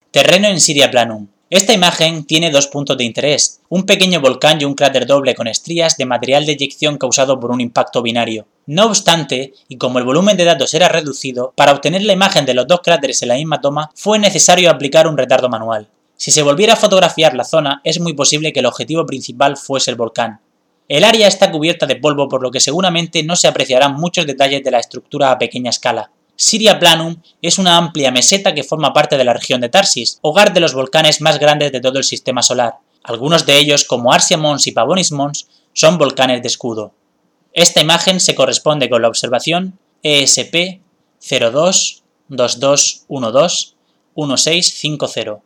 Terreno en Siria Planum. Esta imagen tiene dos puntos de interés, un pequeño volcán y un cráter doble con estrías de material de eyección causado por un impacto binario. No obstante, y como el volumen de datos era reducido, para obtener la imagen de los dos cráteres en la misma toma fue necesario aplicar un retardo manual. Si se volviera a fotografiar la zona, es muy posible que el objetivo principal fuese el volcán. El área está cubierta de polvo, por lo que seguramente no se apreciarán muchos detalles de la estructura a pequeña escala. Siria Planum es una amplia meseta que forma parte de la región de Tarsis, hogar de los volcanes más grandes de todo el sistema solar. Algunos de ellos, como Arsia Mons y Pavonis Mons, son volcanes de escudo. Esta imagen se corresponde con la observación ESP 02 2212 1650.